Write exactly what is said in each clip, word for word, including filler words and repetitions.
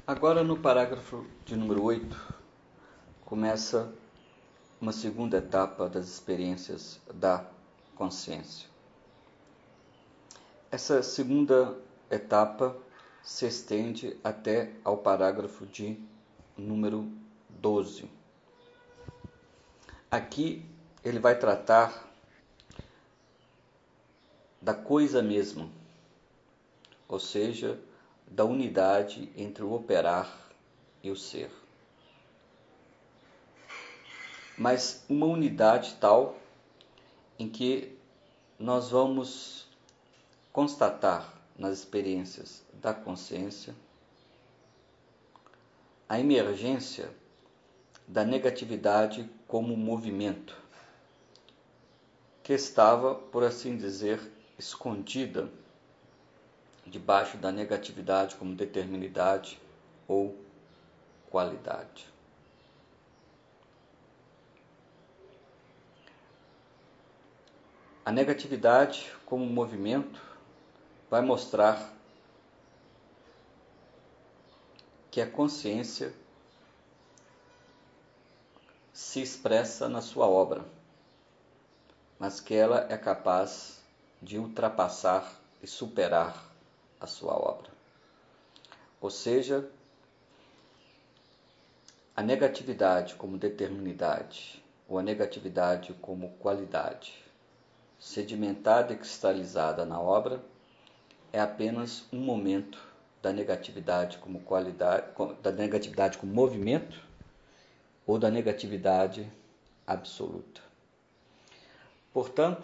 Agora, no parágrafo de número oito, começa uma segunda etapa das experiências da consciência. Essa segunda etapa se estende até ao parágrafo de número doze. Aqui ele vai tratar da coisa mesma, ou seja, da unidade entre o operar e o ser. Mas uma unidade tal em que nós vamos constatar nas experiências da consciência a emergência da negatividade como movimento, que estava, por assim dizer, escondida debaixo da negatividade como determinidade ou qualidade. A negatividade como movimento vai mostrar que a consciência se expressa na sua obra, mas que ela é capaz de ultrapassar e superar a sua obra. Ou seja, a negatividade como determinidade ou a negatividade como qualidade, sedimentada e cristalizada na obra, é apenas um momento da negatividade como qualidade, da negatividade como movimento ou da negatividade absoluta. Portanto,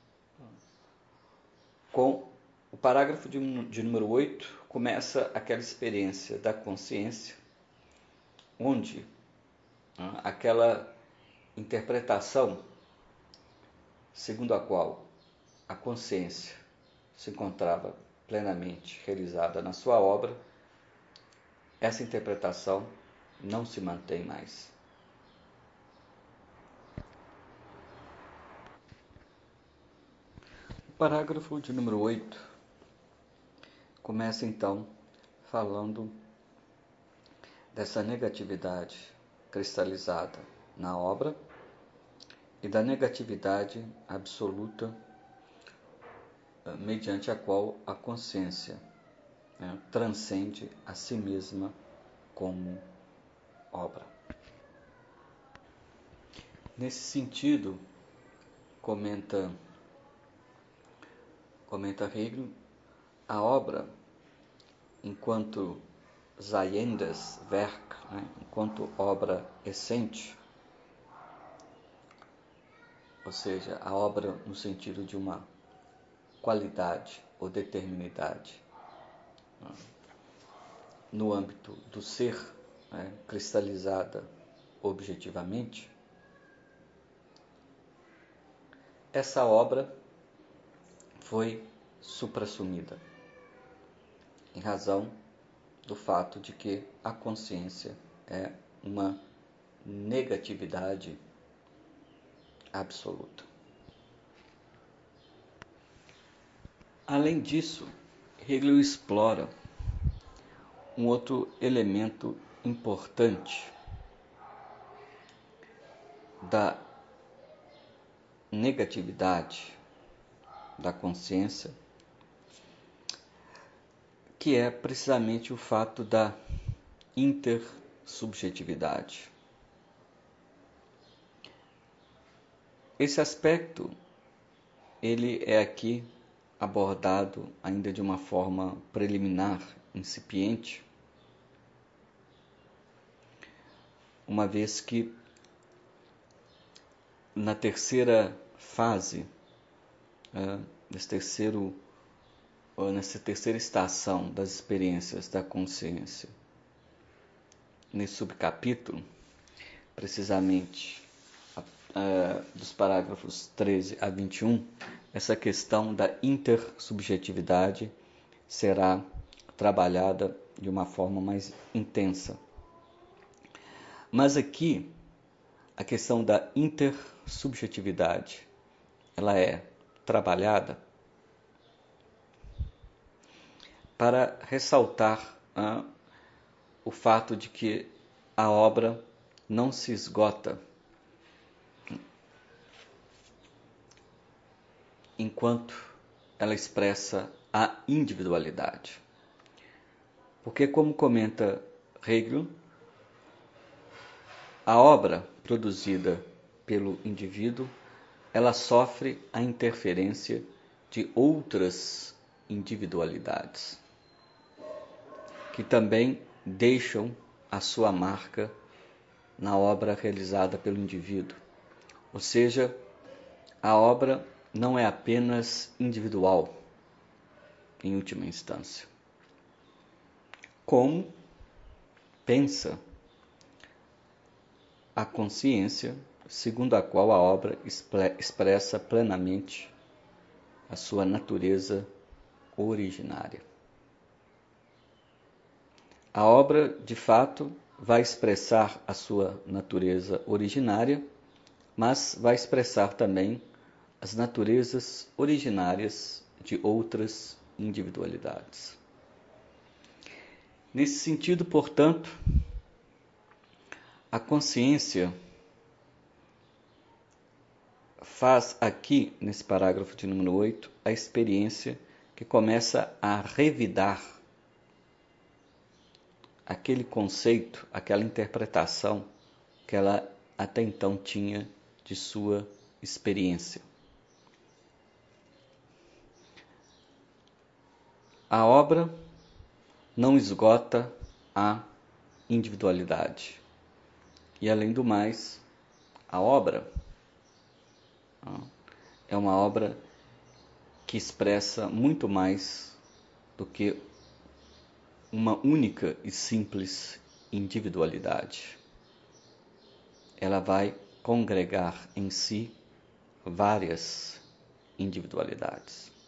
com o parágrafo de, de número oito, começa aquela experiência da consciência, onde ah, aquela interpretação segundo a qual a consciência se encontrava plenamente realizada na sua obra, essa interpretação não se mantém mais. O parágrafo de número oito começa então falando dessa negatividade cristalizada na obra e da negatividade absoluta mediante a qual a consciência né, transcende a si mesma como obra. Nesse sentido, comenta, comenta Hegel, a obra, enquanto Seiendes Werk, né, enquanto obra essente, ou seja, a obra no sentido de uma qualidade ou determinidade, né, no âmbito do ser, né, cristalizada objetivamente, essa obra foi suprassumida, em razão do fato de que a consciência é uma negatividade absoluta. Além disso, Hegel explora um outro elemento importante da negatividade da consciência, que é precisamente o fato da intersubjetividade. Esse aspecto, ele é aqui abordado ainda de uma forma preliminar, incipiente, uma vez que na terceira fase, nesse terceiro, nessa terceira estação das experiências da consciência, nesse subcapítulo, precisamente dos parágrafos treze a vinte e um, essa questão da intersubjetividade será trabalhada de uma forma mais intensa. Mas aqui, a questão da intersubjetividade, ela é trabalhada para ressaltar ah, o fato de que a obra não se esgota enquanto ela expressa a individualidade. Porque, como comenta Hegel, a obra produzida pelo indivíduo, ela sofre a interferência de outras individualidades, que também deixam a sua marca na obra realizada pelo indivíduo. Ou seja, a obra não é apenas individual, em última instância. Como pensa a consciência, segundo a qual a obra expressa plenamente a sua natureza originária. A obra, de fato, vai expressar a sua natureza originária, mas vai expressar também as naturezas originárias de outras individualidades. Nesse sentido, portanto, a consciência faz aqui, nesse parágrafo de número oito, a experiência que começa a revidar aquele conceito, aquela interpretação que ela até então tinha de sua experiência. A obra não esgota a individualidade. E, além do mais, a obra é uma obra que expressa muito mais do que uma única e simples individualidade. Ela vai congregar em si várias individualidades.